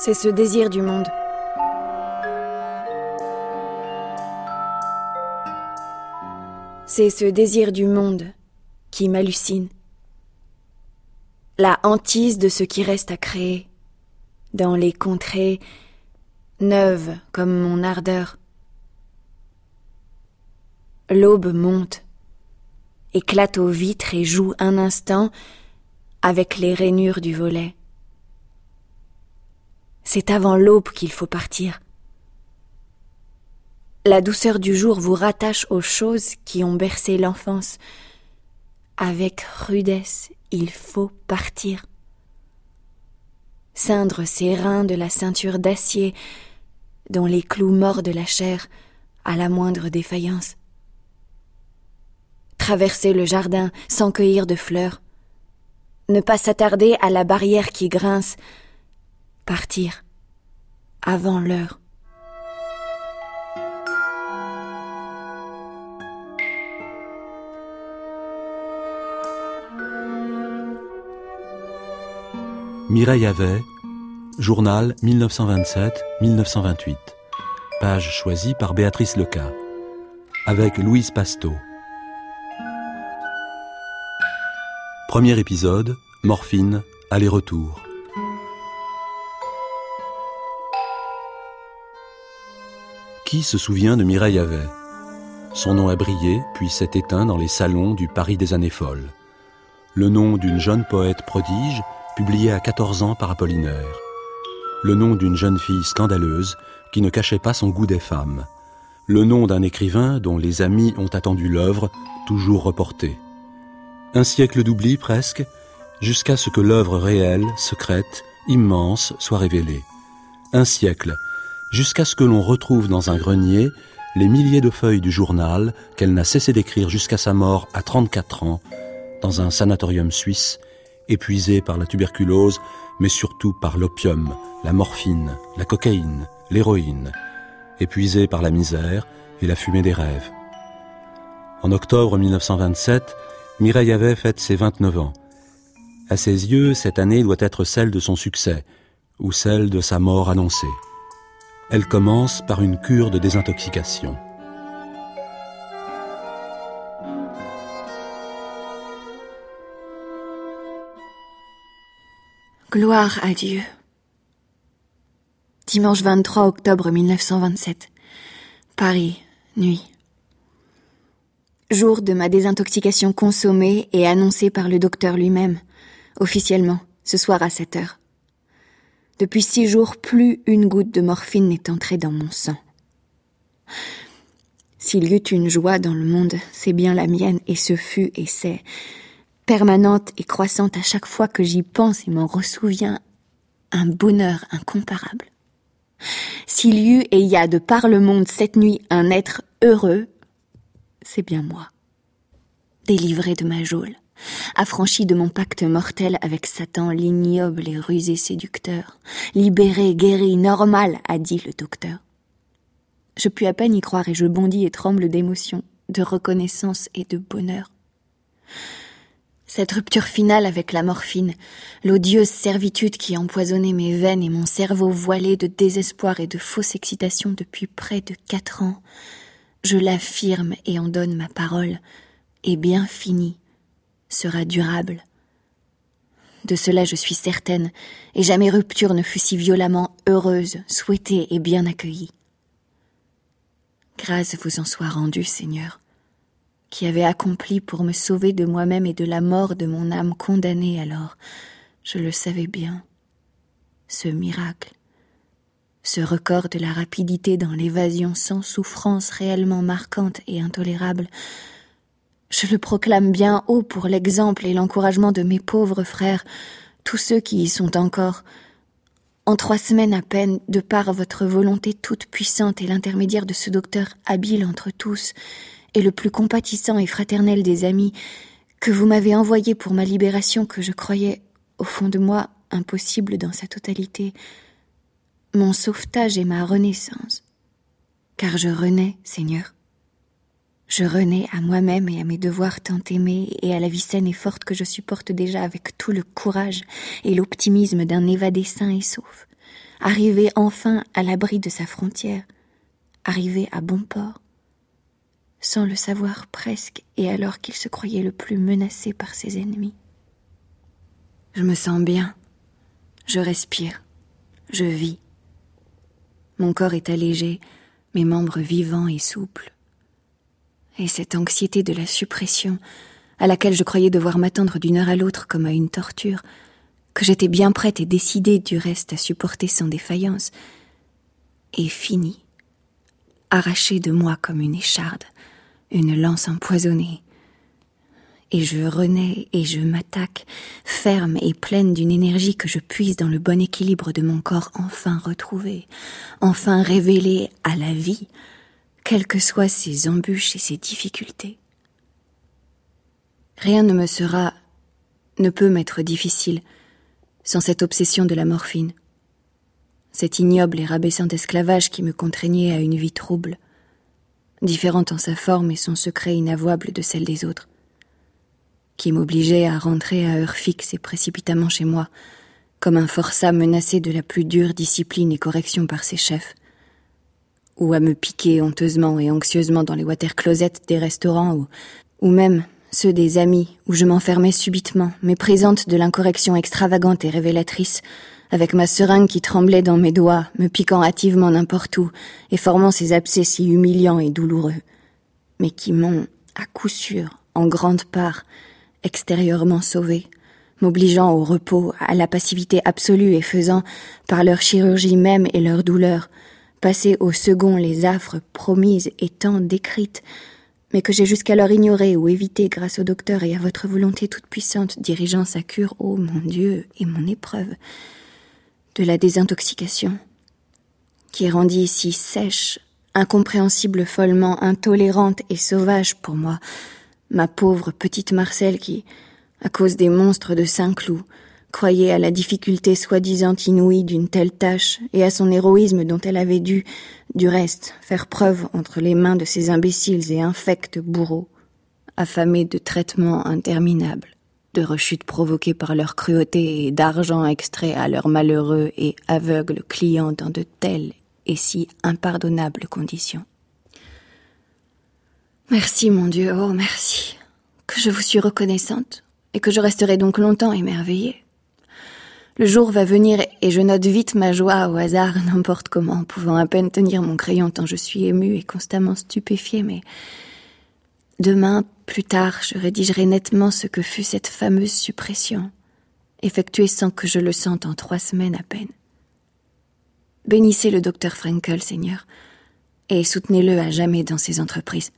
C'est ce désir du monde. C'est ce désir du monde qui m'hallucine. La hantise de ce qui reste à créer, dans les contrées neuves comme mon ardeur. L'aube monte, éclate aux vitres et joue un instant avec les rainures du volet. C'est avant l'aube qu'il faut partir. La douceur du jour vous rattache aux choses qui ont bercé l'enfance. Avec rudesse, il faut partir. Ceindre ses reins de la ceinture d'acier dont les clous mordent la chair à la moindre défaillance. Traverser le jardin sans cueillir de fleurs. Ne pas s'attarder à la barrière qui grince. Partir avant l'heure. Mireille Havet, journal 1927-1928. Page choisie par Béatrice Leca. Avec Louise Pasteau. Premier épisode, morphine, aller-retour. Qui se souvient de Mireille Havet ? Son nom a brillé, puis s'est éteint dans les salons du Paris des années folles. Le nom d'une jeune poète prodige, publiée à 14 ans par Apollinaire. Le nom d'une jeune fille scandaleuse, qui ne cachait pas son goût des femmes. Le nom d'un écrivain dont les amis ont attendu l'œuvre, toujours reportée. Un siècle d'oubli presque, jusqu'à ce que l'œuvre réelle, secrète, immense, soit révélée. Un siècle, jusqu'à ce que l'on retrouve dans un grenier les milliers de feuilles du journal qu'elle n'a cessé d'écrire jusqu'à sa mort à 34 ans, dans un sanatorium suisse, épuisée par la tuberculose, mais surtout par l'opium, la morphine, la cocaïne, l'héroïne, épuisée par la misère et la fumée des rêves. En octobre 1927, Mireille Havet fête ses 29 ans. À ses yeux, cette année doit être celle de son succès, ou celle de sa mort annoncée. Elle commence par une cure de désintoxication. Gloire à Dieu. Dimanche 23 octobre 1927. Paris, nuit. Jour de ma désintoxication consommée et annoncée par le docteur lui-même, officiellement, ce soir à 7h. Depuis 6 jours, plus une goutte de morphine n'est entrée dans mon sang. S'il y eut une joie dans le monde, c'est bien la mienne, et ce fut et c'est, permanente et croissante à chaque fois que j'y pense et m'en ressouviens, un bonheur incomparable. S'il y eut et y a de par le monde cette nuit un être heureux, c'est bien moi. Délivré de ma geôle, affranchi de mon pacte mortel avec Satan, l'ignoble et rusé séducteur, libéré, guéri, normal, a dit le docteur. Je puis à peine y croire et je bondis et tremble d'émotion, de reconnaissance et de bonheur. Cette rupture finale avec la morphine, l'odieuse servitude qui empoisonnait mes veines et mon cerveau voilé de désespoir et de fausse excitation depuis près de 4 ans, je l'affirme et en donne ma parole, est bien finie, sera durable. De cela je suis certaine, et jamais rupture ne fut si violemment heureuse, souhaitée et bien accueillie. Grâce vous en soit rendue, Seigneur, qui avait accompli pour me sauver de moi-même et de la mort de mon âme condamnée alors, je le savais bien, ce miracle, ce record de la rapidité dans l'évasion sans souffrance réellement marquante et intolérable, je le proclame bien haut pour l'exemple et l'encouragement de mes pauvres frères, tous ceux qui y sont encore. En 3 semaines à peine, de par votre volonté toute puissante et l'intermédiaire de ce docteur habile entre tous, et le plus compatissant et fraternel des amis, que vous m'avez envoyé pour ma libération que je croyais, au fond de moi, impossible dans sa totalité, mon sauvetage et ma renaissance. Car je renais, Seigneur. Je renais à moi-même et à mes devoirs tant aimés et à la vie saine et forte que je supporte déjà avec tout le courage et l'optimisme d'un évadé sain et sauf, arriver enfin à l'abri de sa frontière, arriver à bon port, sans le savoir presque, et alors qu'il se croyait le plus menacé par ses ennemis. Je me sens bien, je respire, je vis. Mon corps est allégé, mes membres vivants et souples. Et cette anxiété de la suppression, à laquelle je croyais devoir m'attendre d'une heure à l'autre comme à une torture, que j'étais bien prête et décidée du reste à supporter sans défaillance, est finie, arrachée de moi comme une écharde, une lance empoisonnée. Et je renais et je m'attaque, ferme et pleine d'une énergie que je puise dans le bon équilibre de mon corps enfin retrouvé, enfin révélé à la vie, quelles que soient ses embûches et ses difficultés. Rien ne peut m'être difficile sans cette obsession de la morphine, cet ignoble et rabaissant esclavage qui me contraignait à une vie trouble, différente en sa forme et son secret inavouable de celle des autres, qui m'obligeait à rentrer à heure fixe et précipitamment chez moi, comme un forçat menacé de la plus dure discipline et correction par ses chefs, ou à me piquer honteusement et anxieusement dans les water-closets des restaurants ou même ceux des amis où je m'enfermais subitement, méprisante de l'incorrection extravagante et révélatrice, avec ma seringue qui tremblait dans mes doigts, me piquant hâtivement n'importe où et formant ces abcès si humiliants et douloureux, mais qui m'ont, à coup sûr, en grande part, extérieurement sauvée, m'obligeant au repos, à la passivité absolue et faisant, par leur chirurgie même et leur douleur, passer au second les affres promises et tant décrites, mais que j'ai jusqu'alors ignorées ou évitées grâce au docteur et à votre volonté toute puissante dirigeant sa cure, ô mon Dieu, et mon épreuve, de la désintoxication, qui rendit si sèche, incompréhensible follement, intolérante et sauvage pour moi, ma pauvre petite Marcelle qui, à cause des monstres de Saint-Cloud, croyait à la difficulté soi-disant inouïe d'une telle tâche et à son héroïsme dont elle avait dû, du reste, faire preuve entre les mains de ces imbéciles et infects bourreaux, affamés de traitements interminables, de rechutes provoquées par leur cruauté et d'argent extrait à leurs malheureux et aveugles clients dans de telles et si impardonnables conditions. Merci, mon Dieu, oh merci, que je vous suis reconnaissante et que je resterai donc longtemps émerveillée. Le jour va venir et je note vite ma joie au hasard, n'importe comment, pouvant à peine tenir mon crayon tant je suis émue et constamment stupéfiée, mais demain, plus tard, je rédigerai nettement ce que fut cette fameuse suppression, effectuée sans que je le sente en 3 semaines à peine. Bénissez le docteur Frankel, Seigneur, et soutenez-le à jamais dans ses entreprises.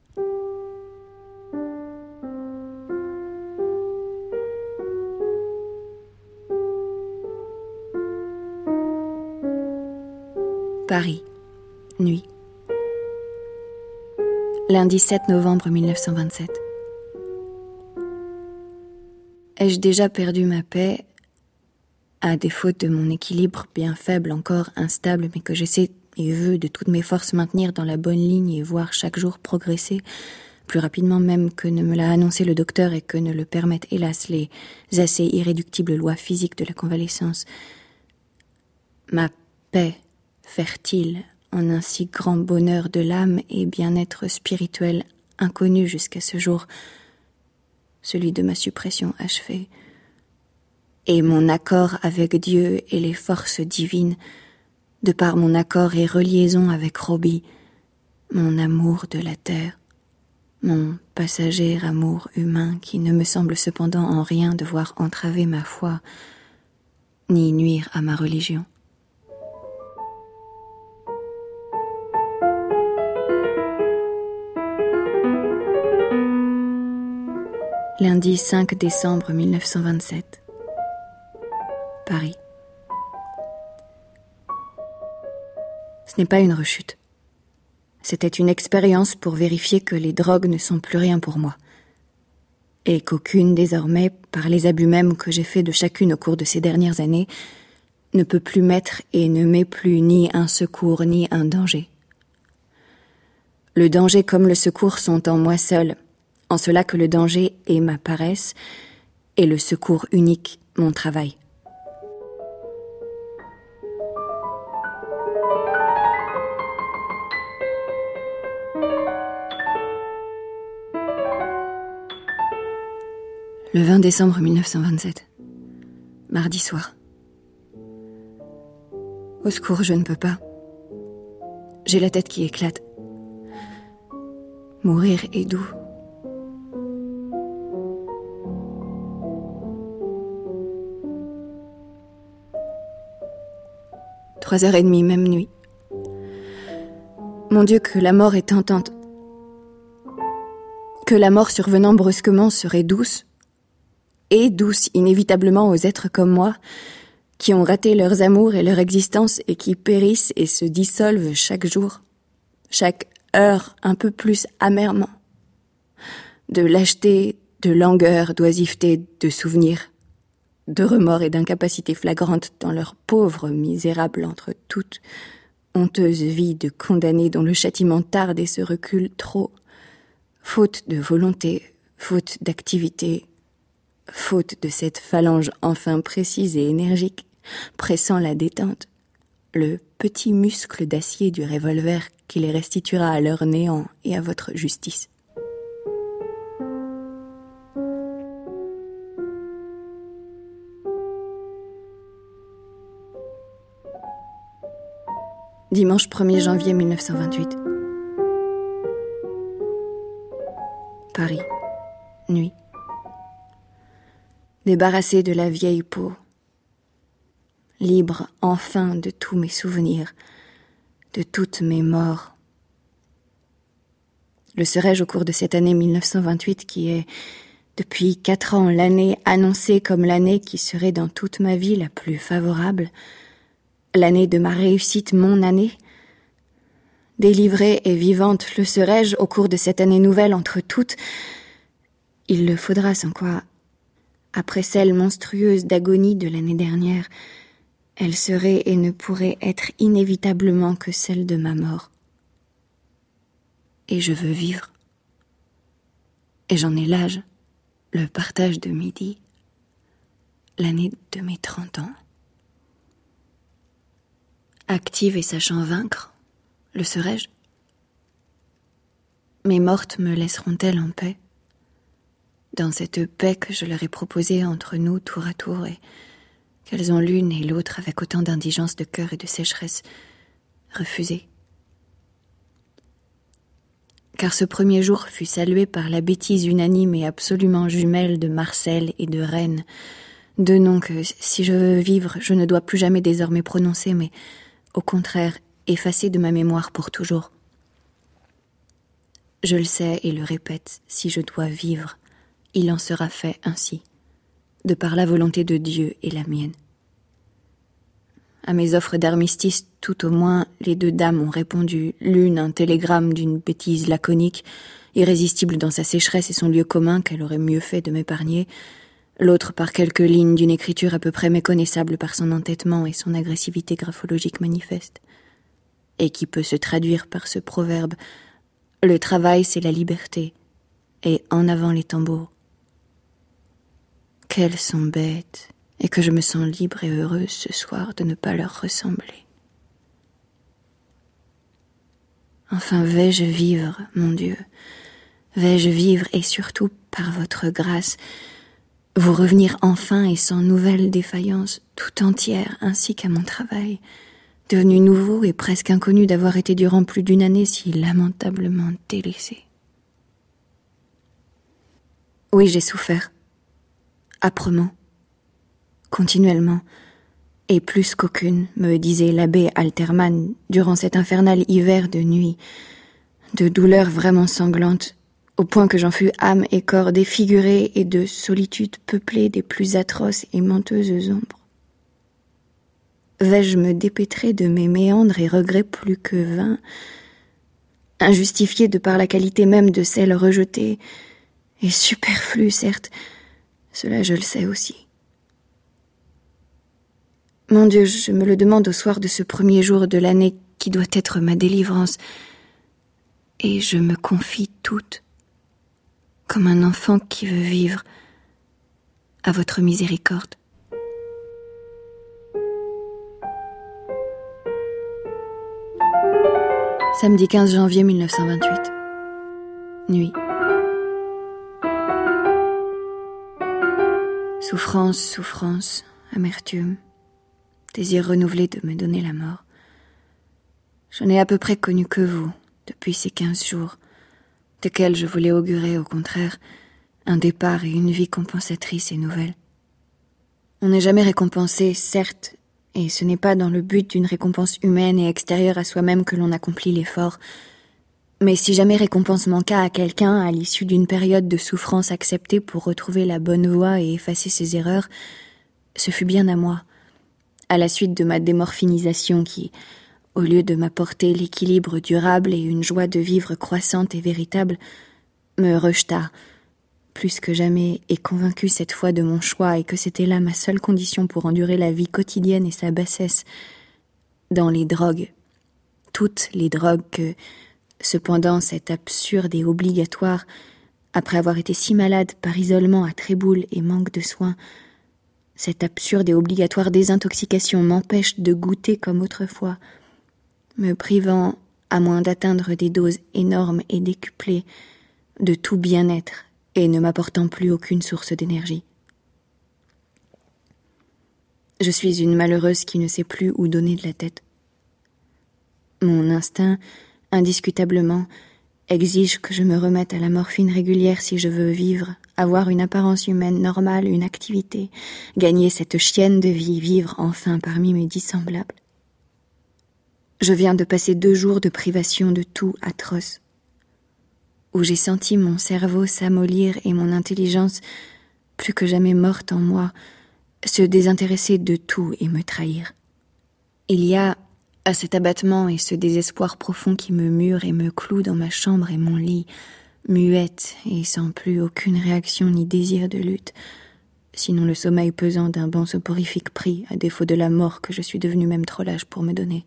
Paris, nuit. Lundi 7 novembre 1927. Ai-je déjà perdu ma paix, à défaut de mon équilibre bien faible, encore instable, mais que j'essaie et veux de toutes mes forces maintenir dans la bonne ligne et voir chaque jour progresser, plus rapidement même que ne me l'a annoncé le docteur et que ne le permettent hélas les assez irréductibles lois physiques de la convalescence. Ma paix fertile en un si grand bonheur de l'âme et bien-être spirituel inconnu jusqu'à ce jour, celui de ma suppression achevée, et mon accord avec Dieu et les forces divines, de par mon accord et reliaison avec Robbie, mon amour de la terre, mon passager amour humain qui ne me semble cependant en rien devoir entraver ma foi, ni nuire à ma religion. Lundi 5 décembre 1927. Paris. Ce n'est pas une rechute. C'était une expérience pour vérifier que les drogues ne sont plus rien pour moi. Et qu'aucune, désormais, par les abus mêmes que j'ai faits de chacune au cours de ces dernières années, ne peut plus m'être et ne m'est plus ni un secours ni un danger. Le danger comme le secours sont en moi seul, en cela que le danger est ma paresse et le secours unique mon travail. Le 20 décembre 1927, mardi soir. Au secours, je ne peux pas. J'ai la tête qui éclate. Mourir est doux. « 3h30, même nuit. Mon Dieu, que la mort est tentante. Que la mort survenant brusquement serait douce, et douce inévitablement aux êtres comme moi, qui ont raté leurs amours et leur existence et qui périssent et se dissolvent chaque jour, chaque heure un peu plus amèrement. De lâcheté, de langueur, d'oisiveté, de souvenirs, de remords et d'incapacité flagrante dans leur pauvre, misérable entre toutes, honteuse vie de condamnés dont le châtiment tarde et se recule trop, faute de volonté, faute d'activité, faute de cette phalange enfin précise et énergique, pressant la détente, le petit muscle d'acier du revolver qui les restituera à leur néant et à votre justice. Dimanche 1er janvier 1928. Paris, nuit. Débarrassé de la vieille peau, libre enfin de tous mes souvenirs, de toutes mes morts. Le serai-je au cours de cette année 1928 qui est, depuis 4 ans, l'année annoncée comme l'année qui serait dans toute ma vie la plus favorable, l'année de ma réussite, mon année? Délivrée et vivante, le serai-je au cours de cette année nouvelle entre toutes? Il le faudra sans quoi, après celle monstrueuse d'agonie de l'année dernière, elle serait et ne pourrait être inévitablement que celle de ma mort. Et je veux vivre. Et j'en ai l'âge, le partage de midi, l'année de mes 30 ans. Active et sachant vaincre, le serai-je? Mes mortes me laisseront-elles en paix? Dans cette paix que je leur ai proposée entre nous tour à tour et qu'elles ont l'une et l'autre avec autant d'indigence de cœur et de sécheresse refusée. Car ce premier jour fut salué par la bêtise unanime et absolument jumelle de Marcel et de Rennes, deux noms que, si je veux vivre, je ne dois plus jamais désormais prononcer, mais au contraire effacer de ma mémoire pour toujours. Je le sais et le répète, si je dois vivre, il en sera fait ainsi, de par la volonté de Dieu et la mienne. À mes offres d'armistice, tout au moins, les deux dames ont répondu, l'une un télégramme d'une bêtise laconique, irrésistible dans sa sécheresse et son lieu commun qu'elle aurait mieux fait de m'épargner, l'autre par quelques lignes d'une écriture à peu près méconnaissable par son entêtement et son agressivité graphologique manifeste, et qui peut se traduire par ce proverbe « Le travail, c'est la liberté, et en avant les tambours ». Qu'elles sont bêtes, et que je me sens libre et heureuse ce soir de ne pas leur ressembler. Enfin, vais-je vivre, mon Dieu, vais-je vivre, et surtout, par votre grâce, vous revenir enfin et sans nouvelle défaillance, tout entière, ainsi qu'à mon travail, devenu nouveau et presque inconnu d'avoir été durant plus d'une année si lamentablement délaissé. Oui, j'ai souffert. Âprement, continuellement, et plus qu'aucune, me disait l'abbé Alterman durant cet infernal hiver de nuit, de douleurs vraiment sanglantes, au point que j'en fus âme et corps défigurés et de solitude peuplée des plus atroces et menteuses ombres. Vais-je me dépêtrer de mes méandres et regrets plus que vains, injustifiés de par la qualité même de celles rejetées, et superflues, certes, cela je le sais aussi. Mon Dieu, je me le demande au soir de ce premier jour de l'année qui doit être ma délivrance, et je me confie toute, comme un enfant qui veut vivre, à votre miséricorde. Samedi 15 janvier 1928. Nuit. Souffrance, souffrance, amertume, désir renouvelé de me donner la mort. Je n'ai à peu près connu que vous depuis ces 15 jours, desquels je voulais augurer, au contraire, un départ et une vie compensatrice et nouvelle. On n'est jamais récompensé, certes, et ce n'est pas dans le but d'une récompense humaine et extérieure à soi-même que l'on accomplit l'effort. Mais si jamais récompense manqua à quelqu'un à l'issue d'une période de souffrance acceptée pour retrouver la bonne voie et effacer ses erreurs, ce fut bien à moi, à la suite de ma démorphinisation qui, au lieu de m'apporter l'équilibre durable et une joie de vivre croissante et véritable, me rejeta, plus que jamais, et convaincue cette fois de mon choix et que c'était là ma seule condition pour endurer la vie quotidienne et sa bassesse, dans les drogues, toutes les drogues que, cependant, cet absurde et obligatoire, après avoir été si malade par isolement à Tréboul et manque de soins, cette absurde et obligatoire désintoxication m'empêche de goûter comme autrefois, me privant, à moins d'atteindre des doses énormes et décuplées, de tout bien-être et ne m'apportant plus aucune source d'énergie. Je suis une malheureuse qui ne sait plus où donner de la tête. Mon instinct, indiscutablement, exige que je me remette à la morphine régulière si je veux vivre, avoir une apparence humaine normale, une activité, gagner cette chienne de vie, vivre enfin parmi mes dissemblables. Je viens de passer 2 jours de privation de tout atroce, où j'ai senti mon cerveau s'amollir et mon intelligence, plus que jamais morte en moi, se désintéresser de tout et me trahir. Il y a, à cet abattement et ce désespoir profond qui me mure et me cloue dans ma chambre et mon lit, muette et sans plus aucune réaction ni désir de lutte, sinon le sommeil pesant d'un bon soporifique pris, à défaut de la mort que je suis devenue même trop lâche pour me donner.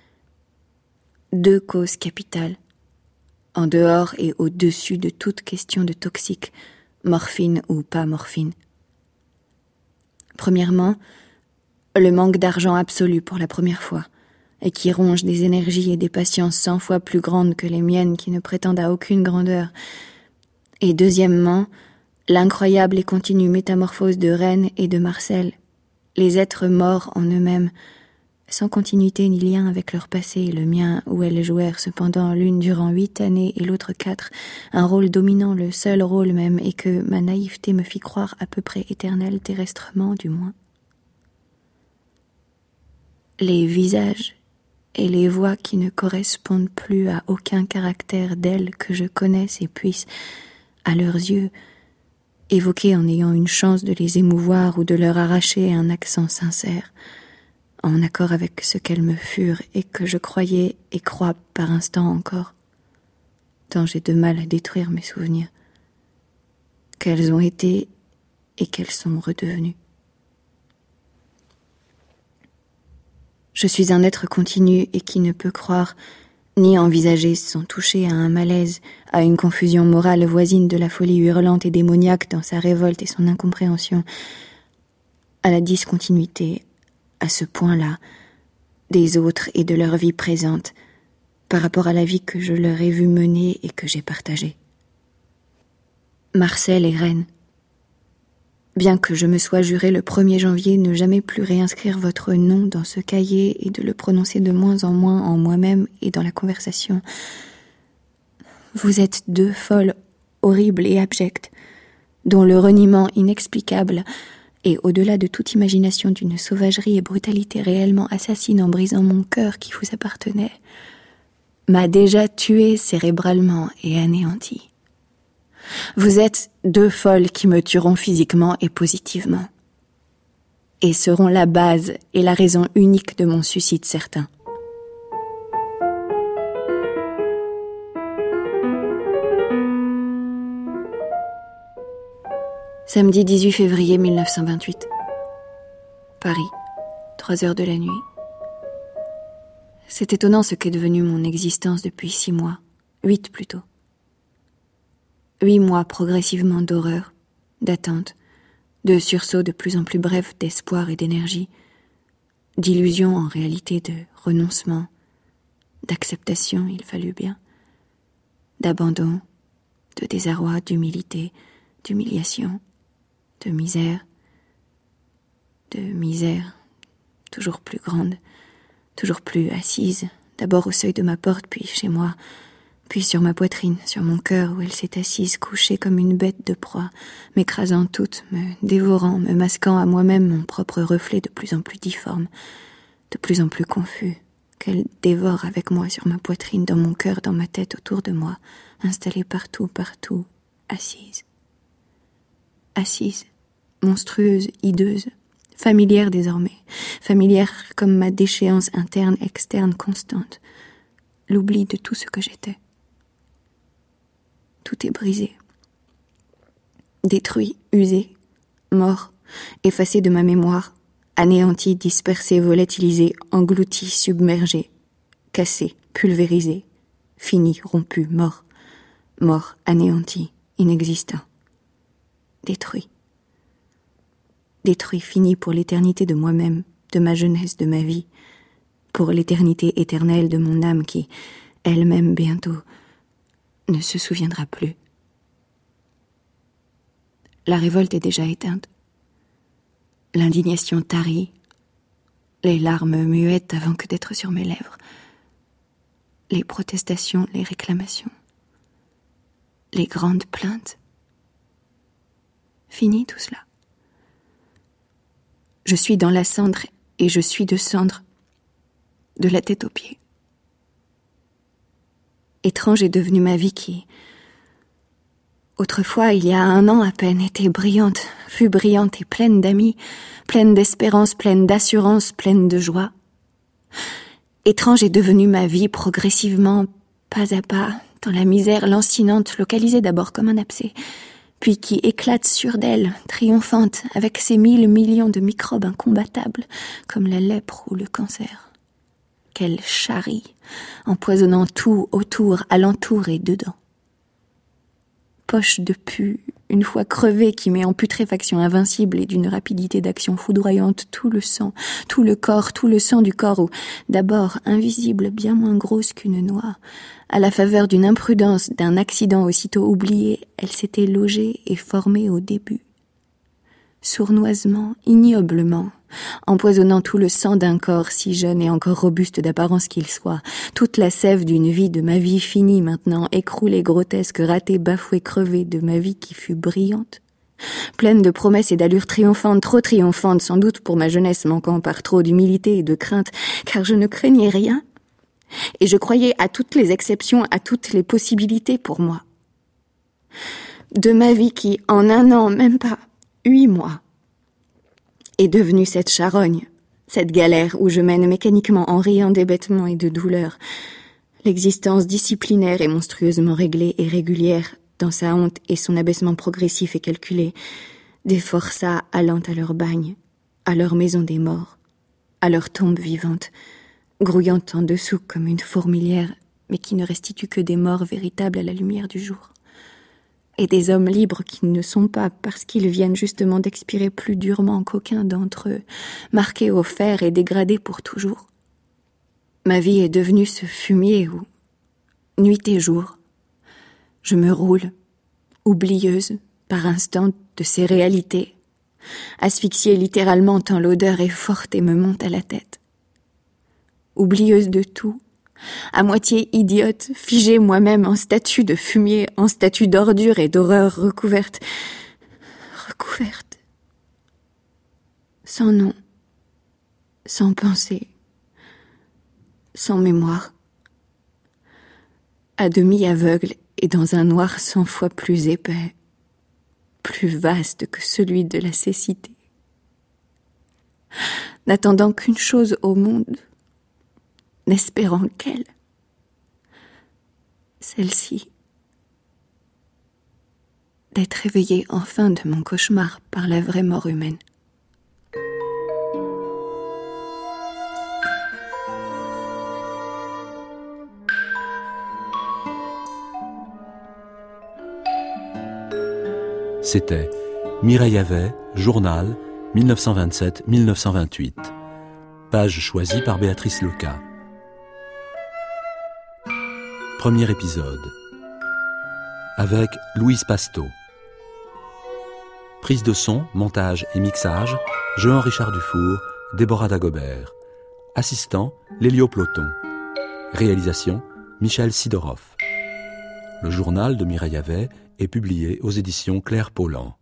2 causes capitales, en dehors et au-dessus de toute question de toxique, morphine ou pas morphine. Premièrement, le manque d'argent absolu pour la première fois, et qui ronge des énergies et des patiences 100 fois plus grandes que les miennes qui ne prétendent à aucune grandeur. Et deuxièmement, l'incroyable et continue métamorphose de Rennes et de Marcel, les êtres morts en eux-mêmes, sans continuité ni lien avec leur passé et le mien, où elles jouèrent cependant l'une durant 8 années et l'autre 4, un rôle dominant, le seul rôle même, et que ma naïveté me fit croire à peu près éternel, terrestrement du moins. Les visages et les voix qui ne correspondent plus à aucun caractère d'elles que je connaisse et puisse, à leurs yeux, évoquer en ayant une chance de les émouvoir ou de leur arracher un accent sincère, en accord avec ce qu'elles me furent et que je croyais et crois par instant encore, tant j'ai de mal à détruire mes souvenirs, qu'elles ont été et qu'elles sont redevenues. Je suis un être continu et qui ne peut croire, ni envisager sans toucher à un malaise, à une confusion morale voisine de la folie hurlante et démoniaque dans sa révolte et son incompréhension, à la discontinuité, à ce point-là, des autres et de leur vie présente, par rapport à la vie que je leur ai vu mener et que j'ai partagée. Marcel et Rennes, bien que je me sois juré le 1er janvier ne jamais plus réinscrire votre nom dans ce cahier et de le prononcer de moins en moins en moi-même et dans la conversation, vous êtes 2 folles, horribles et abjectes, dont le reniement inexplicable et au-delà de toute imagination d'une sauvagerie et brutalité réellement assassine en brisant mon cœur qui vous appartenait, m'a déjà tué cérébralement et anéanti. Vous êtes 2 folles qui me tueront physiquement et positivement, et seront la base et la raison unique de mon suicide certain. Samedi 18 février 1928. Paris, 3 heures de la nuit. C'est étonnant ce qu'est devenue mon existence depuis 6 mois, 8 plutôt. 8 mois progressivement d'horreur, d'attente, de sursauts de plus en plus brefs d'espoir et d'énergie, d'illusions en réalité de renoncement, d'acceptation, il fallut bien, d'abandon, de désarroi, d'humilité, d'humiliation, de misère, toujours plus grande, toujours plus assise, d'abord au seuil de ma porte, puis chez moi, puis sur ma poitrine, sur mon cœur où elle s'est assise, couchée comme une bête de proie, m'écrasant toute, me dévorant, me masquant à moi-même mon propre reflet de plus en plus difforme, de plus en plus confus, qu'elle dévore avec moi sur ma poitrine, dans mon cœur, dans ma tête, autour de moi, installée partout, assise. Assise, monstrueuse, hideuse, familière désormais, familière comme ma déchéance interne, externe, constante, l'oubli de tout ce que j'étais. Tout est brisé, détruit, usé, mort, effacé de ma mémoire, anéanti, dispersé, volatilisé, englouti, submergé, cassé, pulvérisé, fini, rompu, mort, anéanti, inexistant, détruit, fini pour l'éternité de moi-même, de ma jeunesse, de ma vie, pour l'éternité éternelle de mon âme qui, elle-même bientôt, ne se souviendra plus. La révolte est déjà éteinte. L'indignation tarie, les larmes muettes avant que d'être sur mes lèvres, les protestations, les réclamations, les grandes plaintes. Fini tout cela. Je suis dans la cendre et je suis de cendre, de la tête aux pieds. Étrange est devenue ma vie qui, autrefois, il y a 1 an à peine, fut brillante et pleine d'amis, pleine d'espérance, pleine d'assurance, pleine de joie. Étrange est devenue ma vie progressivement, pas à pas, dans la misère lancinante, localisée d'abord comme un abcès, puis qui éclate sur d'elle, triomphante, avec ses 1000 millions de microbes incombattables, comme la lèpre ou le cancer. Qu'elle charrie, empoisonnant tout autour, alentour et dedans. Poche de pu, une fois crevée, qui met en putréfaction invincible et d'une rapidité d'action foudroyante tout le sang, tout le corps, tout le sang du corps où, d'abord invisible, bien moins grosse qu'une noix, à la faveur d'une imprudence, d'un accident aussitôt oublié, elle s'était logée et formée au début. Sournoisement, ignoblement, empoisonnant tout le sang d'un corps si jeune et encore robuste d'apparence qu'il soit, toute la sève d'une vie, de ma vie finie maintenant, écroulée, grotesque, ratée, bafouée, crevée, de ma vie qui fut brillante, pleine de promesses et d'allures triomphantes, trop triomphantes sans doute pour ma jeunesse manquant par trop d'humilité et de crainte, car je ne craignais rien, et je croyais à toutes les exceptions, à toutes les possibilités pour moi. De ma vie qui, en 1 an, même pas, 8 mois, est devenue cette charogne, cette galère où je mène mécaniquement en riant d'hébétement et de douleur, l'existence disciplinaire et monstrueusement réglée et régulière dans sa honte et son abaissement progressif et calculé, des forçats allant à leur bagne, à leur maison des morts, à leur tombe vivante, grouillant en dessous comme une fourmilière, mais qui ne restitue que des morts véritables à la lumière du jour. Et des hommes libres qui ne sont pas, parce qu'ils viennent justement d'expirer plus durement qu'aucun d'entre eux, marqués au fer et dégradés pour toujours. Ma vie est devenue ce fumier où, nuit et jour, je me roule, oublieuse, par instant, de ces réalités, asphyxiée littéralement tant l'odeur est forte et me monte à la tête. Oublieuse de tout, à moitié idiote, figée moi-même en statue de fumier, en statue d'ordure et d'horreur recouverte, sans nom, sans pensée, sans mémoire, à demi aveugle et dans un noir 100 fois plus épais, plus vaste que celui de la cécité, n'attendant qu'une chose au monde, n'espérant qu'elle, celle-ci, d'être éveillée enfin de mon cauchemar par la vraie mort humaine. C'était Mireille Avait, Journal, 1927-1928. Page choisie par Béatrice Leca. Premier épisode. Avec Louise Pasteau. Prise de son, montage et mixage, Jean-Richard Dufour, Déborah Dagobert. Assistant, Lélio Ploton. Réalisation, Michel Sidorov. Le journal de Mireille Yavet est publié aux éditions Claire Paulan.